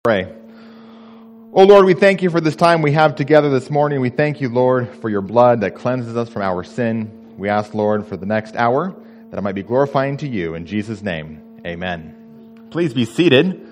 Pray. Oh Lord, we thank you for this time we have together this morning. We thank you, Lord, for your blood that cleanses us from our sin. We ask, Lord, for the next hour that I might be glorifying to you. In Jesus' name, amen. Please be seated.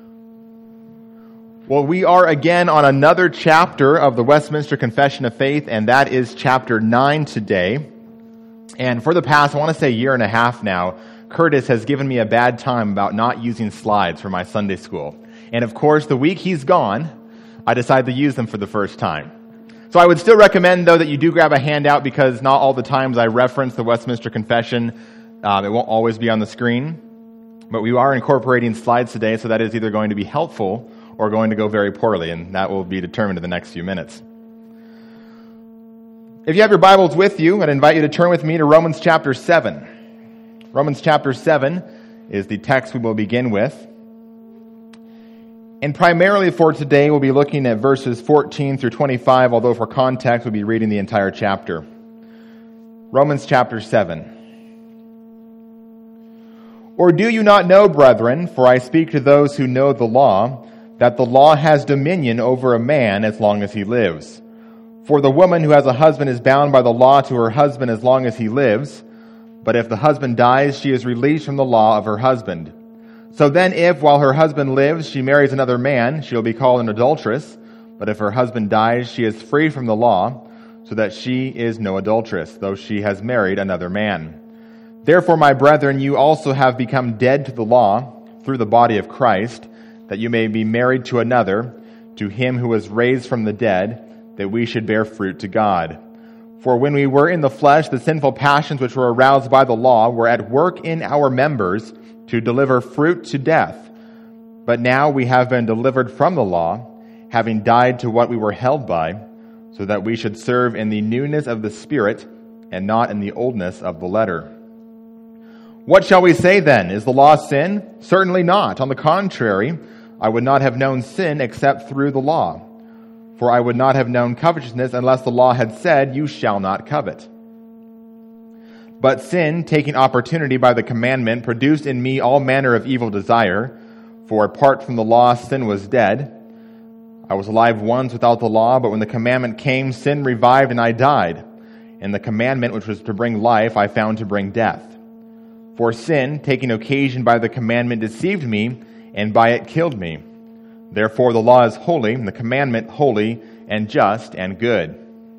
Well, we are again on another chapter of the Westminster Confession of Faith, and that is chapter 9 today. And for the past, I want to say year and a half now, Curtis has given me a bad time about not using slides for my Sunday school. And of course, the week he's gone, I decided to use them for the first time. So I would still recommend, though, that you do grab a handout because not all the times I reference the Westminster Confession, it won't always be on the screen. But we are incorporating slides today, so that is either going to be helpful or going to go very poorly, and that will be determined in the next few minutes. If you have your Bibles with you, I'd invite you to turn with me to Romans chapter 7. Romans chapter 7 is the text we will begin with. And primarily for today, we'll be looking at verses 14 through 25, although for context, we'll be reading the entire chapter. Romans chapter 7. Or do you not know, brethren, for I speak to those who know the law, that the law has dominion over a man as long as he lives? For the woman who has a husband is bound by the law to her husband as long as he lives, but if the husband dies, she is released from the law of her husband. So then if, while her husband lives, she marries another man, she will be called an adulteress. But if her husband dies, she is free from the law, so that she is no adulteress, though she has married another man. Therefore, my brethren, you also have become dead to the law through the body of Christ, that you may be married to another, to him who was raised from the dead, that we should bear fruit to God. For when we were in the flesh, the sinful passions which were aroused by the law were at work in our members, to deliver fruit to death. But now we have been delivered from the law, having died to what we were held by, so that we should serve in the newness of the Spirit, and not in the oldness of the letter. What shall we say then? Is the law sin? Certainly not. On the contrary, I would not have known sin except through the law. For I would not have known covetousness unless the law had said, you shall not covet. But sin, taking opportunity by the commandment, produced in me all manner of evil desire. For apart from the law, sin was dead. I was alive once without the law, but when the commandment came, sin revived and I died. And the commandment which was to bring life, I found to bring death. For sin, taking occasion by the commandment, deceived me, and by it killed me. Therefore the law is holy, and the commandment holy, and just, and good.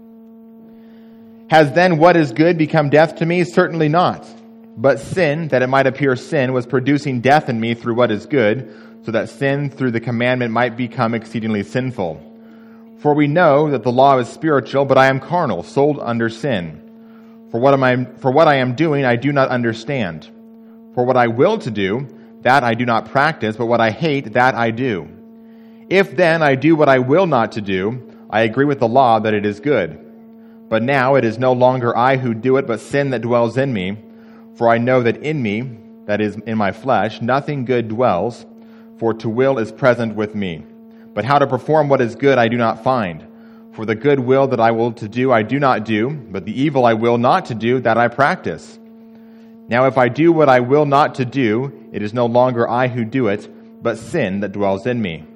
Has then what is good become death to me? Certainly not. But sin, that it might appear sin, was producing death in me through what is good, so that sin through the commandment might become exceedingly sinful. For we know that the law is spiritual, but I am carnal, sold under sin. For what I am doing, I do not understand. For what I will to do, that I do not practice, but what I hate, that I do. If then I do what I will not to do, I agree with the law that it is good. But now it is no longer I who do it, but sin that dwells in me. For I know that in me, that is, in my flesh, nothing good dwells, for to will is present with me. But how to perform what is good I do not find. For the good will that I will to do I do not do, but the evil I will not to do, that I practice. Now if I do what I will not to do, it is no longer I who do it, but sin that dwells in me.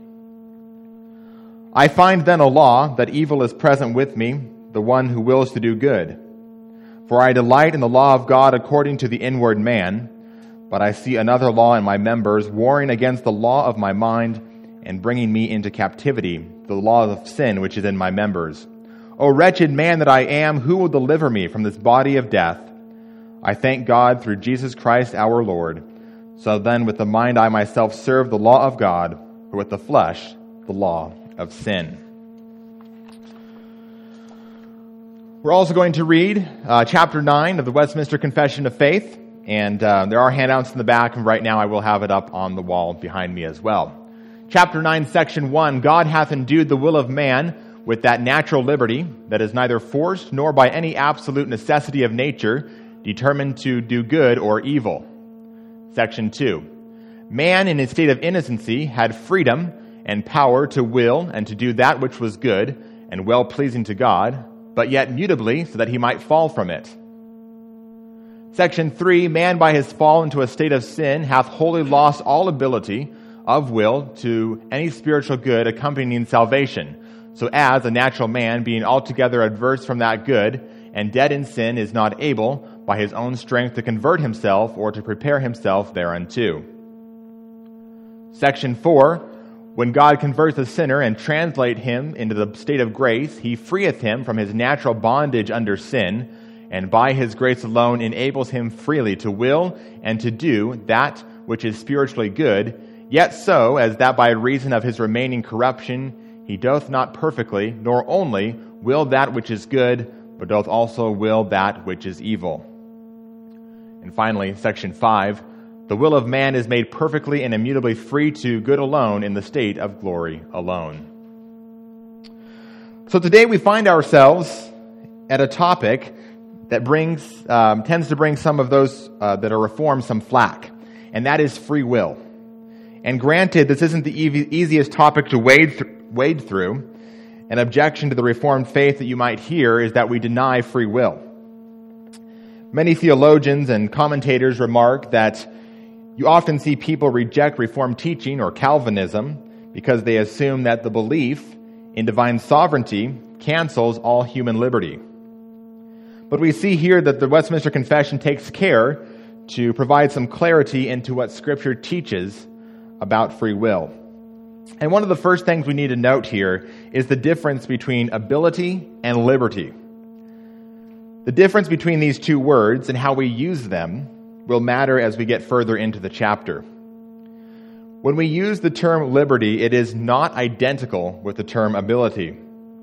I find then a law, that evil is present with me, the one who wills to do good. For I delight in the law of God according to the inward man, but I see another law in my members, warring against the law of my mind, and bringing me into captivity, the law of sin which is in my members. O wretched man that I am, who will deliver me from this body of death? I thank God through Jesus Christ our Lord. So then with the mind I myself serve the law of God, but with the flesh the law of sin. We're also going to read chapter 9 of the Westminster Confession of Faith, and there are handouts in the back, and right now I will have it up on the wall behind me as well. Chapter 9, section 1, God hath endued the will of man with that natural liberty that is neither forced nor by any absolute necessity of nature determined to do good or evil. Section 2, man in his state of innocency had freedom and power to will and to do that which was good and well-pleasing to God, but yet mutably, so that he might fall from it. Section 3, man by his fall into a state of sin hath wholly lost all ability of will to any spiritual good accompanying salvation. So as a natural man, being altogether adverse from that good, and dead in sin, is not able, by his own strength, to convert himself or to prepare himself thereunto. Section 4, when God converts a sinner and translate him into the state of grace, he freeth him from his natural bondage under sin, and by his grace alone enables him freely to will and to do that which is spiritually good, yet so as that by reason of his remaining corruption he doth not perfectly, nor only will that which is good, but doth also will that which is evil. And finally, section 5, the will of man is made perfectly and immutably free to good alone in the state of glory alone. So today we find ourselves at a topic that tends to bring some of those that are Reformed some flack, and that is free will. And granted, this isn't the easiest topic to wade through. An objection to the Reformed faith that you might hear is that we deny free will. Many theologians and commentators remark that you often see people reject Reformed teaching or Calvinism because they assume that the belief in divine sovereignty cancels all human liberty. But we see here that the Westminster Confession takes care to provide some clarity into what Scripture teaches about free will. And one of the first things we need to note here is the difference between ability and liberty. The difference between these two words and how we use them will matter as we get further into the chapter. When we use the term liberty, it is not identical with the term ability.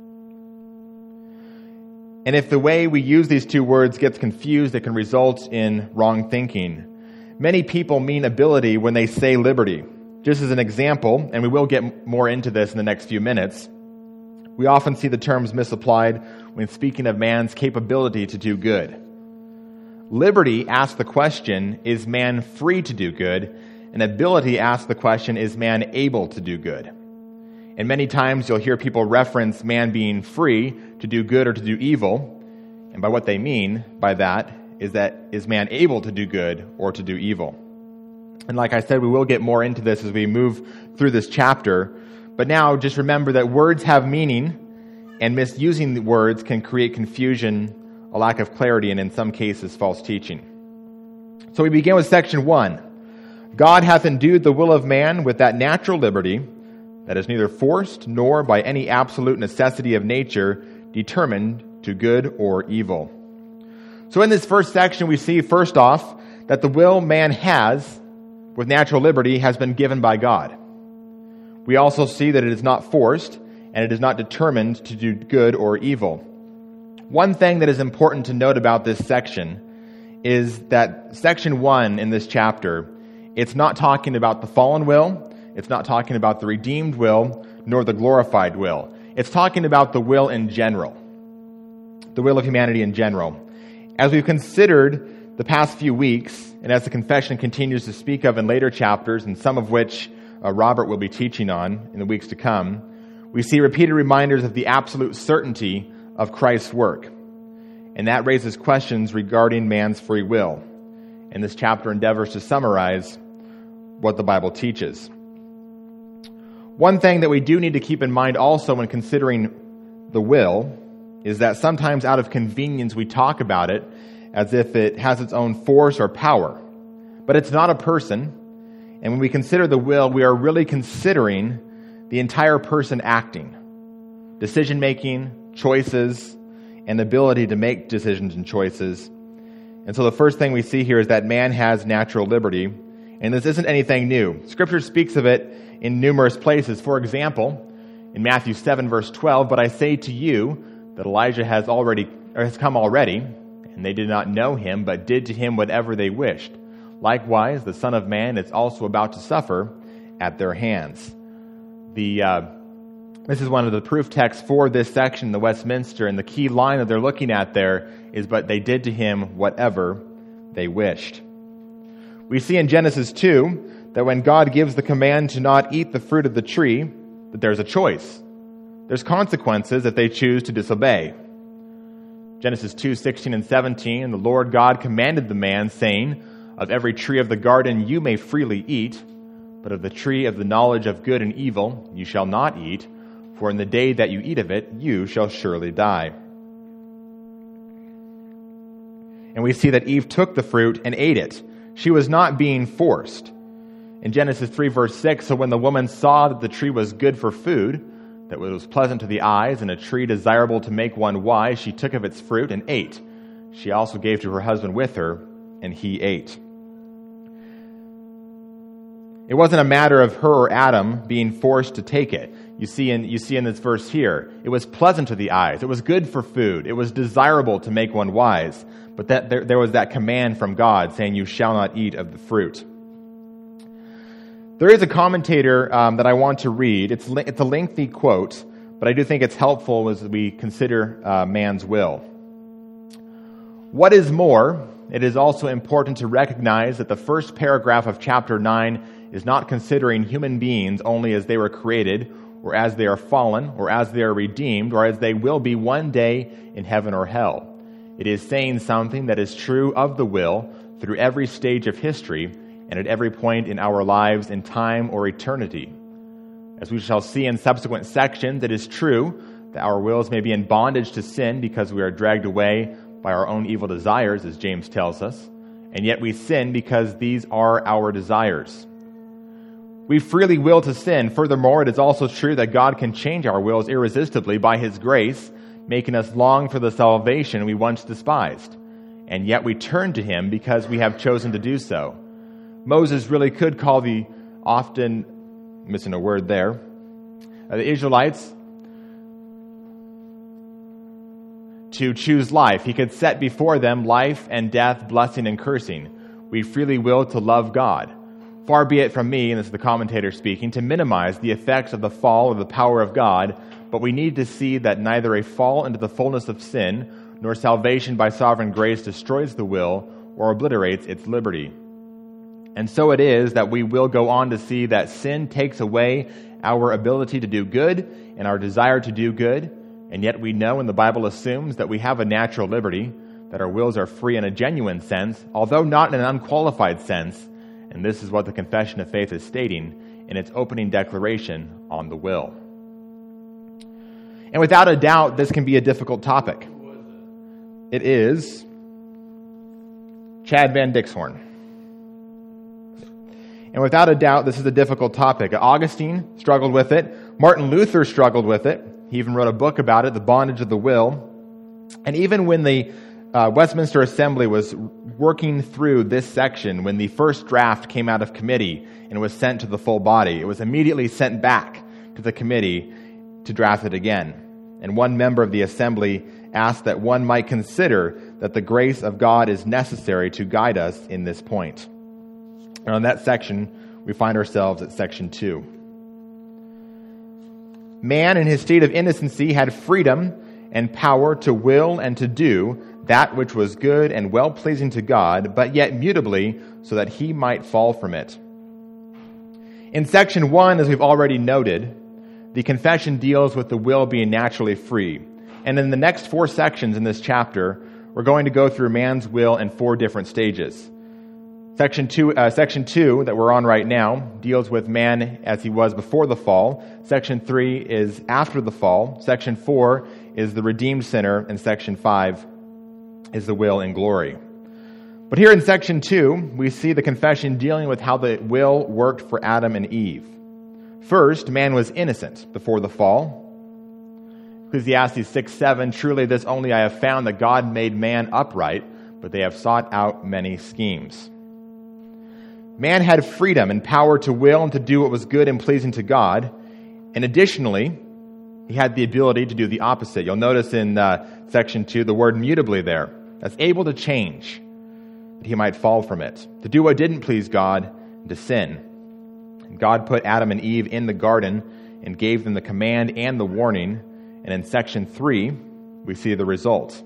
And if the way we use these two words gets confused, it can result in wrong thinking. Many people mean ability when they say liberty. Just as an example, and we will get more into this in the next few minutes, we often see the terms misapplied when speaking of man's capability to do good. Liberty asks the question, is man free to do good? And ability asks the question, is man able to do good? And many times you'll hear people reference man being free to do good or to do evil. And by what they mean by that, is man able to do good or to do evil? And like I said, we will get more into this as we move through this chapter. But now just remember that words have meaning, and misusing the words can create confusion, a lack of clarity, and in some cases, false teaching. So we begin with section 1. God hath endued the will of man with that natural liberty that is neither forced nor by any absolute necessity of nature determined to good or evil. So in this first section, we see first off that the will man has with natural liberty has been given by God. We also see that it is not forced and it is not determined to do good or evil. One thing that is important to note about this section is that section 1 in this chapter, it's not talking about the fallen will. It's not talking about the redeemed will, nor the glorified will. It's talking about the will in general, the will of humanity in general. As we've considered the past few weeks, and as the confession continues to speak of in later chapters, and some of which Robert will be teaching on in the weeks to come, we see repeated reminders of the absolute certainty of Christ's work. And that raises questions regarding man's free will. And this chapter endeavors to summarize what the Bible teaches. One thing that we do need to keep in mind also when considering the will is that sometimes out of convenience we talk about it as if it has its own force or power. But it's not a person, and when we consider the will, we are really considering the entire person acting. Decision-making, choices, and the ability to make decisions and choices. And so the first thing we see here is that man has natural liberty, and this isn't anything new. Scripture speaks of it in numerous places. For example, in Matthew 7, verse 12, "But I say to you that Elijah has come already, and they did not know him, but did to him whatever they wished. Likewise, the Son of Man is also about to suffer at their hands." This is one of the proof texts for this section, the Westminster, and the key line that they're looking at there is, "But they did to him whatever they wished." We see in Genesis 2 that when God gives the command to not eat the fruit of the tree, that there's a choice. There's consequences if they choose to disobey. Genesis 2:16 and 17, "And the Lord God commanded the man, saying, Of every tree of the garden you may freely eat, But of the tree of the knowledge of good and evil you shall not eat, for in the day that you eat of it, you shall surely die." And we see that Eve took the fruit and ate it. She was not being forced. In Genesis 3 verse 6, "So when the woman saw that the tree was good for food, that it was pleasant to the eyes, and a tree desirable to make one wise, she took of its fruit and ate. She also gave to her husband with her, and he ate." It wasn't a matter of her or Adam being forced to take it. You see in this verse here, it was pleasant to the eyes. It was good for food. It was desirable to make one wise. But there was that command from God saying, "You shall not eat of the fruit." There is a commentator that I want to read. It's a lengthy quote, but I do think it's helpful as we consider man's will. "What is more, it is also important to recognize that the first paragraph of chapter 9 is not considering human beings only as they were created, or as they are fallen, or as they are redeemed, or as they will be one day in heaven or hell. It is saying something that is true of the will through every stage of history and at every point in our lives in time or eternity. As we shall see in subsequent sections, it is true that our wills may be in bondage to sin because we are dragged away by our own evil desires, as James tells us, and yet we sin because these are our desires. We freely will to sin. Furthermore, it is also true that God can change our wills irresistibly by His grace, making us long for the salvation we once despised. And yet we turn to Him because we have chosen to do so. Moses really could call the often, missing a word there, the Israelites to choose life. He could set before them life and death, blessing and cursing. We freely will to love God. Far be it from me, and this is the commentator speaking, to minimize the effects of the fall or the power of God, but we need to see that neither a fall into the fullness of sin nor salvation by sovereign grace destroys the will or obliterates its liberty. And so it is that we will go on to see that sin takes away our ability to do good and our desire to do good, and yet we know, and the Bible assumes, that we have a natural liberty, that our wills are free in a genuine sense, although not in an unqualified sense. And this is what the Confession of Faith is stating in its opening declaration on the will. And without a doubt, this can be a difficult topic. It is Chad Van Dixhorn. And without a doubt, this is a difficult topic. Augustine struggled with it. Martin Luther struggled with it. He even wrote a book about it, The Bondage of the Will. And even when the Westminster Assembly was working through this section, when the first draft came out of committee and was sent to the full body, it was immediately sent back to the committee to draft it again. And one member of the assembly asked that one might consider that the grace of God is necessary to guide us in this point. And on that section, we find ourselves at section 2. Man, in his state of innocency, had freedom and power to will and to do that which was good and well-pleasing to God, but yet mutably, so that he might fall from it. In section 1, as we've already noted, the confession deals with the will being naturally free. And in the next 4 sections in this chapter, we're going to go through man's will in 4 different stages. Section 2 that we're on right now deals with man as he was before the fall. Section 3 is after the fall. Section 4 is the redeemed sinner, and Section 5 is the will in glory. But here in Section 2, we see the confession dealing with how the will worked for Adam and Eve. First, man was innocent before the fall. Ecclesiastes 6:7, "Truly this only I have found, that God made man upright, but they have sought out many schemes." Man had freedom and power to will and to do what was good and pleasing to God. And additionally, he had the ability to do the opposite. You'll notice in section 2 the word mutably there. That's able to change, that he might fall from it. To do what didn't please God, and to sin. And God put Adam and Eve in the garden and gave them the command and the warning. And in section 3, we see the result.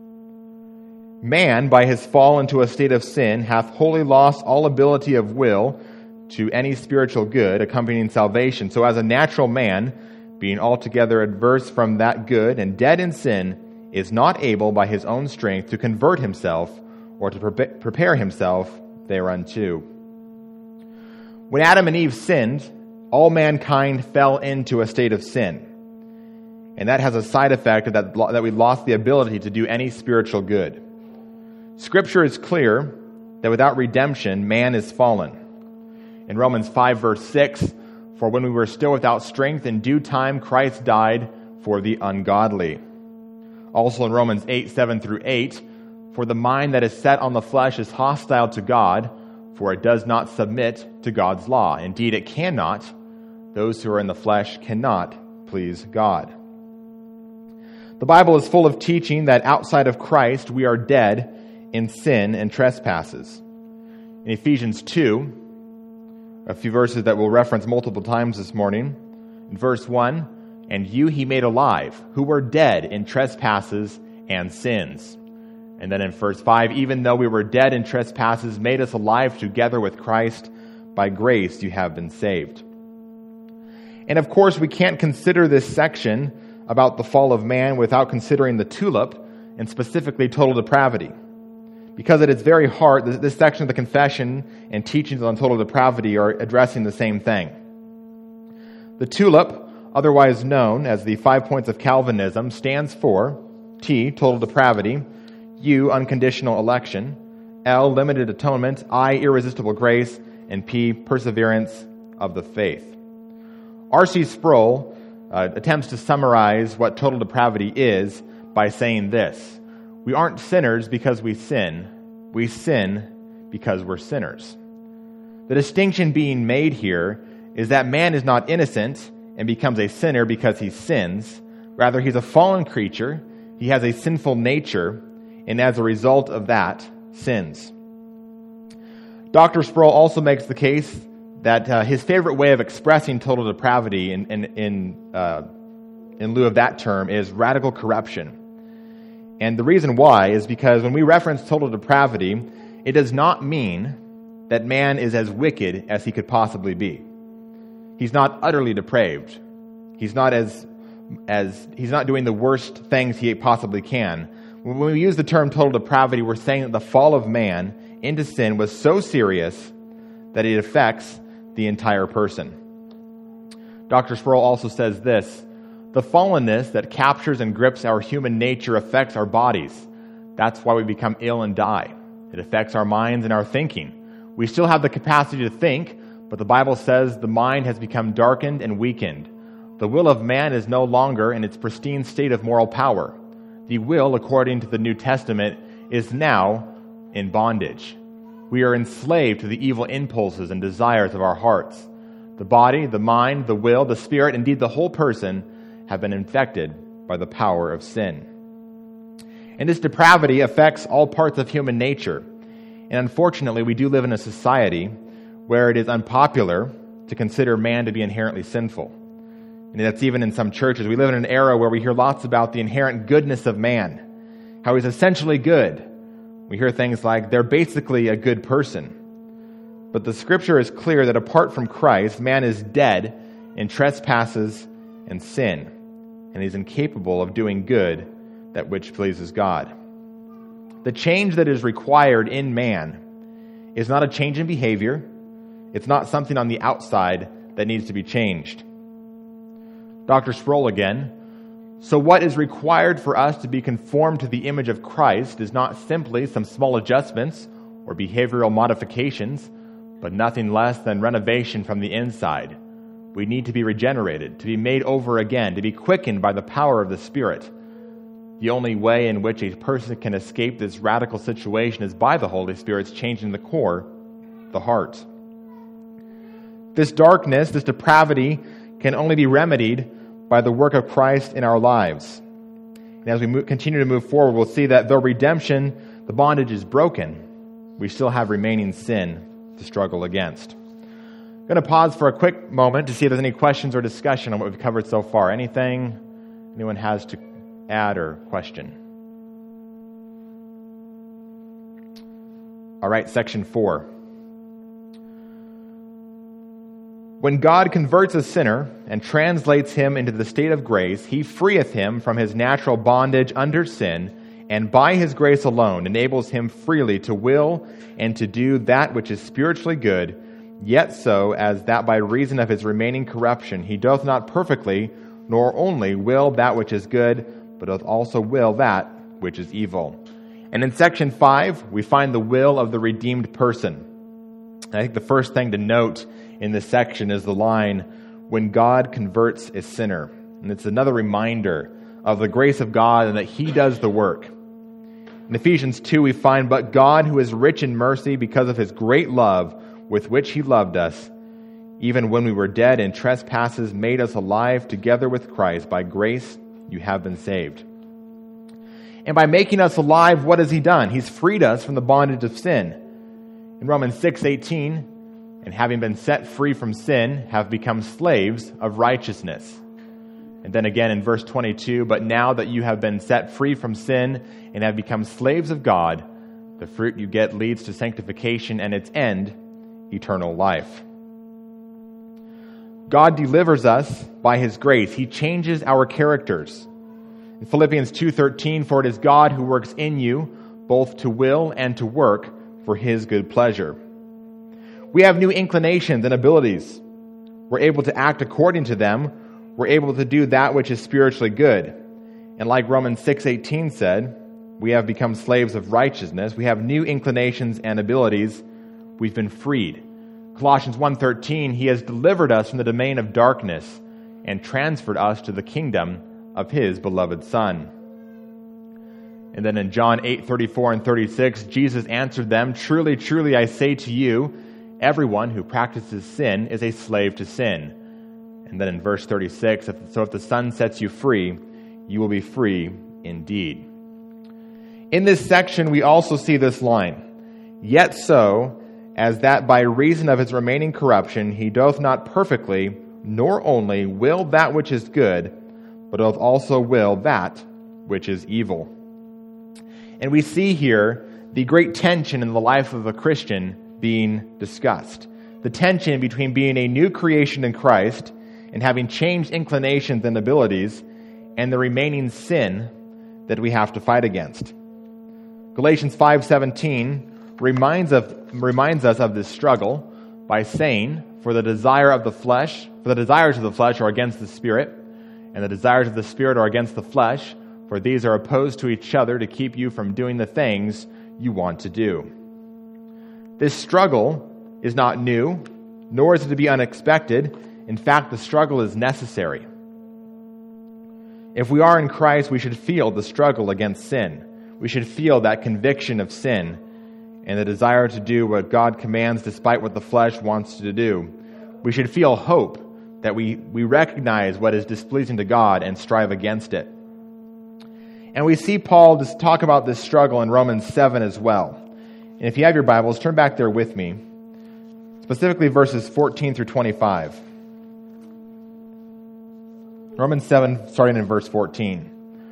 Man, by his fall into a state of sin, hath wholly lost all ability of will to any spiritual good accompanying salvation. So as a natural man, being altogether adverse from that good and dead in sin, is not able by his own strength to convert himself or to prepare himself thereunto. When Adam and Eve sinned, all mankind fell into a state of sin. And that has a side effect that we lost the ability to do any spiritual good. Scripture is clear that without redemption, man is fallen. In Romans 5, verse 6, for when we were still without strength, in due time Christ died for the ungodly. Also in Romans 8, 7 through 8, for the mind that is set on the flesh is hostile to God, for it does not submit to God's law. Indeed, it cannot. Those who are in the flesh cannot please God. The Bible is full of teaching that outside of Christ, we are dead in sin and trespasses. In Ephesians 2, a few verses that we'll reference multiple times this morning, in verse 1, and you he made alive, who were dead in trespasses and sins. And then in verse 5, even though we were dead in trespasses, made us alive together with Christ. By grace you have been saved. And of course, we can't consider this section about the fall of man without considering the tulip, and specifically total depravity. Because at its very heart, this section of the confession and teachings on total depravity are addressing the same thing. The tulip, otherwise known as the 5 points of Calvinism, stands for T, total depravity, U, unconditional election, L, limited atonement, I, irresistible grace, and P, perseverance of the faith. R.C. Sproul attempts to summarize what total depravity is by saying this: we aren't sinners because we sin because we're sinners. The distinction being made here is that man is not innocent and becomes a sinner because he sins. Rather, he's a fallen creature, he has a sinful nature, and as a result of that, sins. Dr. Sproul also makes the case that his favorite way of expressing total depravity in lieu of that term is radical corruption. And the reason why is because when we reference total depravity, it does not mean that man is as wicked as he could possibly be. He's not utterly depraved. He's not he's not doing the worst things he possibly can. When we use the term total depravity, we're saying that the fall of man into sin was so serious that it affects the entire person. Dr. Sproul also says this: the fallenness that captures and grips our human nature affects our bodies. That's why we become ill and die. It affects our minds and our thinking. We still have the capacity to think, but the Bible says the mind has become darkened and weakened. The will of man is no longer in its pristine state of moral power. The will, according to the New Testament, is now in bondage. We are enslaved to the evil impulses and desires of our hearts. The body, the mind, the will, the spirit, indeed the whole person have been infected by the power of sin. And this depravity affects all parts of human nature. And unfortunately, we do live in a society where it is unpopular to consider man to be inherently sinful. And that's even in some churches. We live in an era where we hear lots about the inherent goodness of man, how he's essentially good. We hear things like, they're basically a good person. But the scripture is clear that apart from Christ, man is dead in trespasses and sin, and he's incapable of doing good, that which pleases God. The change that is required in man is not a change in behavior. It's not something on the outside that needs to be changed. Dr. Sproul again. So what is required for us to be conformed to the image of Christ is not simply some small adjustments or behavioral modifications, but nothing less than renovation from the inside. We need to be regenerated, to be made over again, to be quickened by the power of the Spirit. The only way in which a person can escape this radical situation is by the Holy Spirit's changing the core, the heart. This darkness, this depravity, can only be remedied by the work of Christ in our lives. And as we continue to move forward, we'll see that though redemption, the bondage is broken, we still have remaining sin to struggle against. I'm going to pause for a quick moment to see if there's any questions or discussion on what we've covered so far. Anything anyone has to add or question? All right, section 4. When God converts a sinner and translates him into the state of grace, he freeth him from his natural bondage under sin, and by his grace alone enables him freely to will and to do that which is spiritually good, Yet so, as that by reason of his remaining corruption he doth not perfectly, nor only will that which is good, but doth also will that which is evil. And in section 5, we find the will of the redeemed person. And I think the first thing to note in this section is the line, when God converts a sinner. And it's another reminder of the grace of God and that he does the work. In Ephesians 2, we find, but God, who is rich in mercy because of his great love with which he loved us, even when we were dead in trespasses, made us alive together with Christ. By grace you have been saved. And by making us alive, what has he done? He's freed us from the bondage of sin. In Romans 6:18, and having been set free from sin, have become slaves of righteousness. And then again in verse 22, but now that you have been set free from sin and have become slaves of God, the fruit you get leads to sanctification and its end, eternal life. God delivers us by his grace. He changes our characters. In Philippians 2:13, for it is God who works in you, both to will and to work for his good pleasure. We have new inclinations and abilities. We're able to act according to them. We're able to do that which is spiritually good. And like Romans 6:18 said, we have become slaves of righteousness. We have new inclinations and abilities. We've been freed. Colossians 1:13, he has delivered us from the domain of darkness and transferred us to the kingdom of his beloved Son. And then in John 8:34 and 36, Jesus answered them, truly, truly, I say to you, everyone who practices sin is a slave to sin. And then in verse 36, so if the Son sets you free, you will be free indeed. In this section, we also see this line, yet so, as that by reason of his remaining corruption he doth not perfectly, nor only will that which is good, but doth also will that which is evil. And we see here the great tension in the life of a Christian being discussed. The tension between being a new creation in Christ and having changed inclinations and abilities, and the remaining sin that we have to fight against. Galatians 5:17 reminds us of this struggle by saying, for the desires of the flesh are against the Spirit, and the desires of the Spirit are against the flesh, for these are opposed to each other to keep you from doing the things you want to do. This struggle is not new, nor is it to be unexpected. In fact, the struggle is necessary. If we are in Christ, we should feel the struggle against sin. We should feel that conviction of sin and the desire to do what God commands despite what the flesh wants to do. We should feel hope that we recognize what is displeasing to God and strive against it. And we see Paul just talk about this struggle in Romans 7 as well. And if you have your Bibles, turn back there with me, specifically verses 14 through 25. Romans 7, starting in verse 14.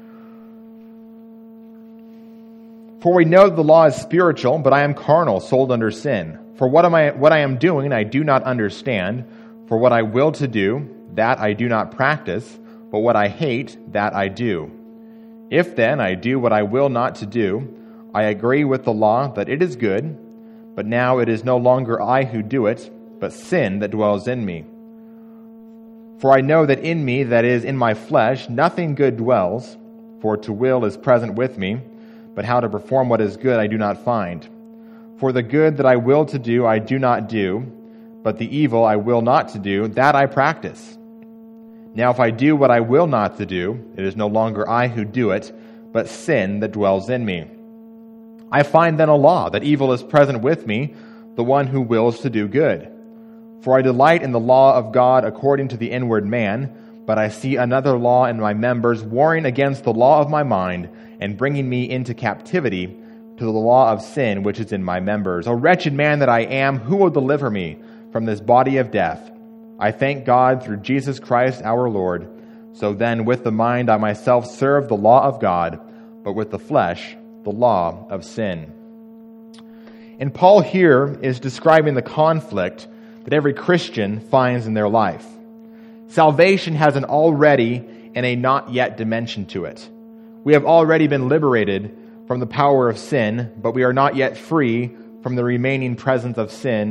For we know that the law is spiritual, but I am carnal, sold under sin. For what I am doing, I do not understand. For what I will to do, that I do not practice, but what I hate, that I do. If then I do what I will not to do, I agree with the law that it is good, but now it is no longer I who do it, but sin that dwells in me. For I know that in me, that is, in my flesh, nothing good dwells, for to will is present with me, but how to perform what is good I do not find. For the good that I will to do I do not do, but the evil I will not to do, that I practice. Now if I do what I will not to do, it is no longer I who do it, but sin that dwells in me. I find then a law, that evil is present with me, the one who wills to do good. For I delight in the law of God according to the inward man, but I see another law in my members, warring against the law of my mind, and bringing me into captivity to the law of sin which is in my members. O wretched man that I am, who will deliver me from this body of death? I thank God through Jesus Christ our Lord. So then with the mind I myself serve the law of God, but with the flesh the law of sin. And Paul here is describing the conflict that every Christian finds in their life. Salvation has an already and a not yet dimension to it. We have already been liberated from the power of sin, but we are not yet free from the remaining presence of sin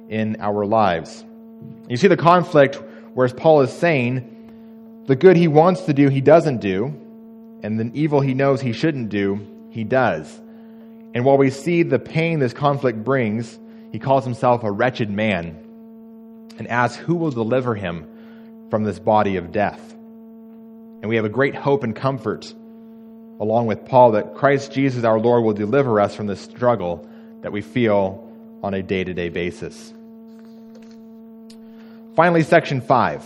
in our lives. You see the conflict where Paul is saying the good he wants to do, he doesn't do, and the evil he knows he shouldn't do, he does. And while we see the pain this conflict brings, he calls himself a wretched man and asks who will deliver him from this body of death. And we have a great hope and comfort, along with Paul, that Christ Jesus our Lord will deliver us from this struggle that we feel on a day-to-day basis. Finally, section 5.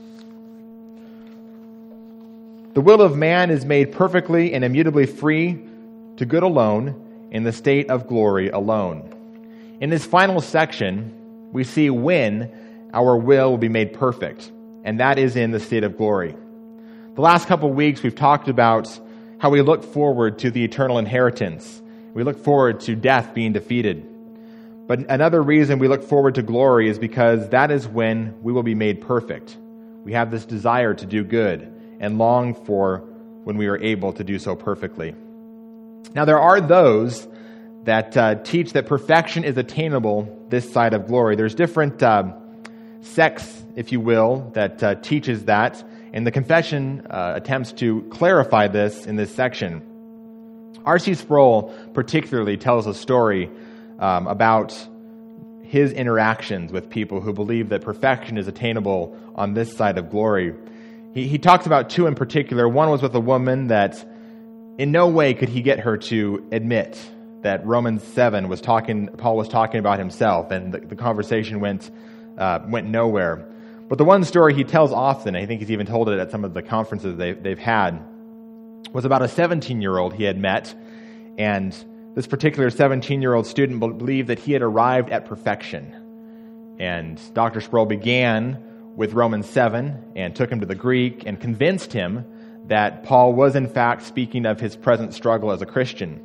The will of man is made perfectly and immutably free to good alone in the state of glory alone. In this final section, we see when our will be made perfect, and that is in the state of glory. The last couple of weeks, we've talked about how we look forward to the eternal inheritance. We look forward to death being defeated. But another reason we look forward to glory is because that is when we will be made perfect. We have this desire to do good and long for when we are able to do so perfectly. Now, there are those that teach that perfection is attainable this side of glory. There's different sects, if you will, that teaches that, and the confession attempts to clarify this in this section. R.C. Sproul particularly tells a story about his interactions with people who believe that perfection is attainable on this side of glory. He talks about two in particular. One was with a woman that in no way could he get her to admit that Romans 7 Paul was talking about himself, and the conversation went nowhere. But the one story he tells often, I think he's even told it at some of the conferences they've had, was about a 17-year-old he had met, and this particular 17-year-old student believed that he had arrived at perfection. And Dr. Sproul began with Romans 7 and took him to the Greek and convinced him that Paul was in fact speaking of his present struggle as a Christian.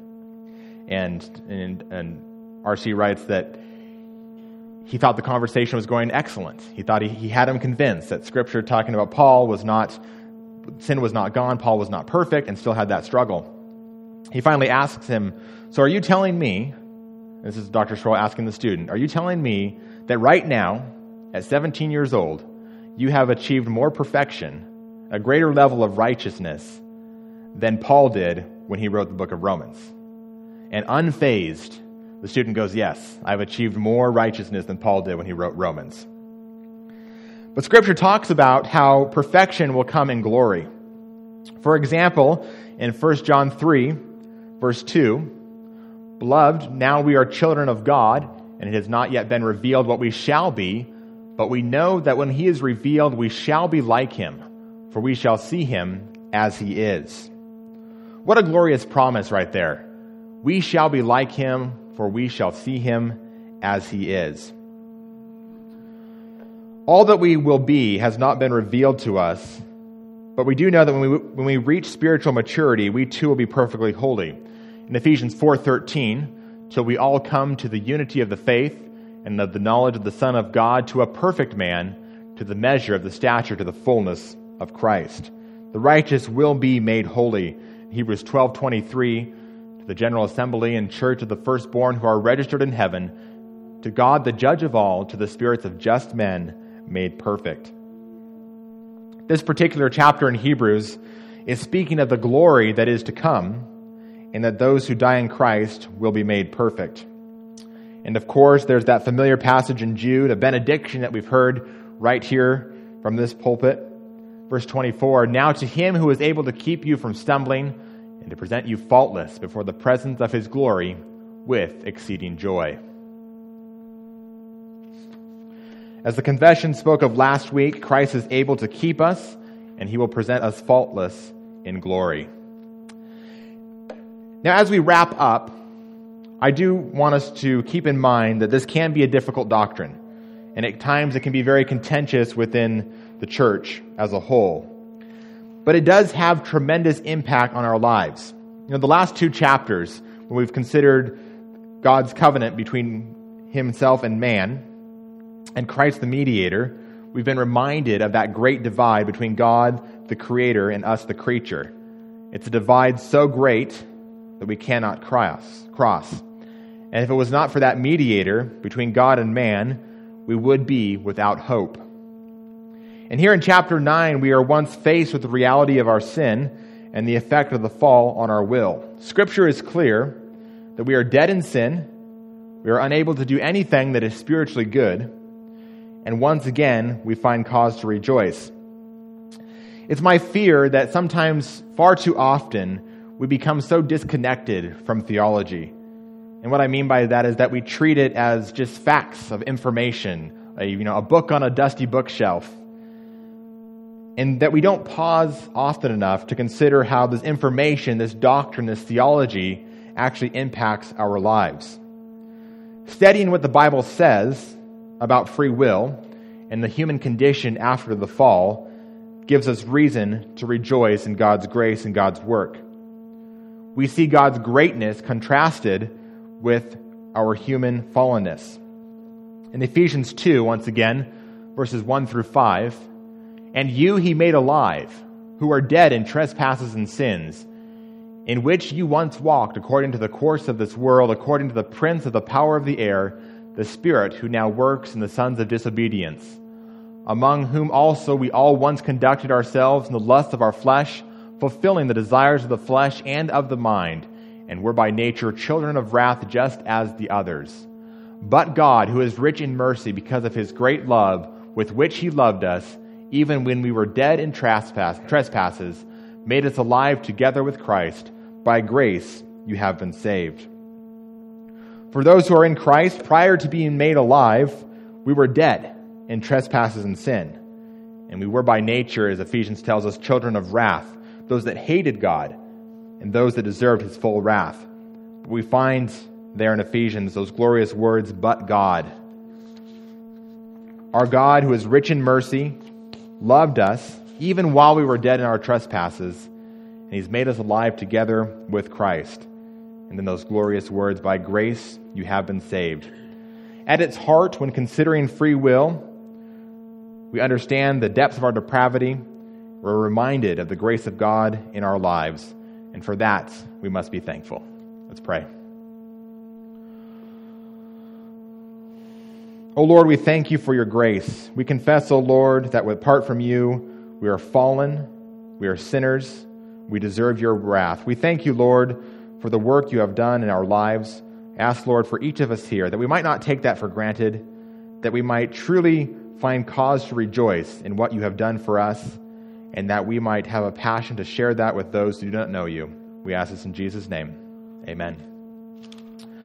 And R.C. writes that he thought the conversation was going excellent. He thought he had him convinced that Scripture talking about sin was not gone, Paul was not perfect, and still had that struggle. He finally asks him, so are you telling me, this is Dr. Sproul asking the student, are you telling me that right now, at 17 years old, you have achieved more perfection, a greater level of righteousness than Paul did when he wrote the book of Romans? And unfazed, the student goes, yes, I've achieved more righteousness than Paul did when he wrote Romans. But Scripture talks about how perfection will come in glory. For example, in 1 John 3, verse 2, Beloved, now we are children of God, and it has not yet been revealed what we shall be, but we know that when he is revealed, we shall be like him, for we shall see him as he is. What a glorious promise right there. We shall be like him, for we shall see him as he is. All that we will be has not been revealed to us, but we do know that when we reach spiritual maturity, we too will be perfectly holy. In Ephesians 4:13, till we all come to the unity of the faith and of the knowledge of the Son of God, to a perfect man, to the measure of the stature, to the fullness of Christ. The righteous will be made holy. Hebrews 12:23, to the general assembly and church of the firstborn who are registered in heaven, to God the judge of all, to the spirits of just men made perfect. This particular chapter in Hebrews is speaking of the glory that is to come, and that those who die in Christ will be made perfect. And of course, there's that familiar passage in Jude, a benediction that we've heard right here from this pulpit. Verse 24, now to him who is able to keep you from stumbling and to present you faultless before the presence of his glory with exceeding joy. As the confession spoke of last week, Christ is able to keep us, and he will present us faultless in glory. Now, as we wrap up, I do want us to keep in mind that this can be a difficult doctrine, and at times it can be very contentious within the church as a whole. But it does have tremendous impact on our lives. You know, the last two chapters, when we've considered God's covenant between himself and man, and Christ the mediator, we've been reminded of that great divide between God, the creator, and us, the creature. It's a divide so great that we cannot cross. And if it was not for that mediator between God and man, we would be without hope. And here in chapter 9, we are once faced with the reality of our sin and the effect of the fall on our will. Scripture is clear that we are dead in sin, we are unable to do anything that is spiritually good, and once again, we find cause to rejoice. It's my fear that sometimes, far too often, we become so disconnected from theology. And what I mean by that is that we treat it as just facts of information, a book on a dusty bookshelf. And that we don't pause often enough to consider how this information, this doctrine, this theology actually impacts our lives. Studying what the Bible says about free will and the human condition after the fall gives us reason to rejoice in God's grace and God's work. We see God's greatness contrasted with our human fallenness. In Ephesians 2, once again, verses 1 through 5, "And you he made alive, who are dead in trespasses and sins, in which you once walked according to the course of this world, according to the prince of the power of the air, the spirit who now works in the sons of disobedience, among whom also we all once conducted ourselves in the lust of our flesh, fulfilling the desires of the flesh and of the mind, and were by nature children of wrath just as the others. But God, who is rich in mercy because of his great love with which he loved us, even when we were dead in trespasses, made us alive together with Christ. By grace you have been saved." For those who are in Christ, prior to being made alive, we were dead in trespasses and sin. And we were by nature, as Ephesians tells us, children of wrath, those that hated God and those that deserved his full wrath. But we find there in Ephesians those glorious words, "but God." Our God, who is rich in mercy, loved us even while we were dead in our trespasses, and he's made us alive together with Christ. And then those glorious words, "By grace you have been saved." At its heart, when considering free will, we understand the depths of our depravity. We're reminded of the grace of God in our lives, and for that we must be thankful. Let's pray. O Lord, we thank you for your grace. We confess, O Lord, that apart from you, we are fallen, we are sinners, we deserve your wrath. We thank you, Lord, for the work you have done in our lives. Ask, Lord, for each of us here, that we might not take that for granted, that we might truly find cause to rejoice in what you have done for us, and that we might have a passion to share that with those who do not know you. We ask this in Jesus' name. Amen.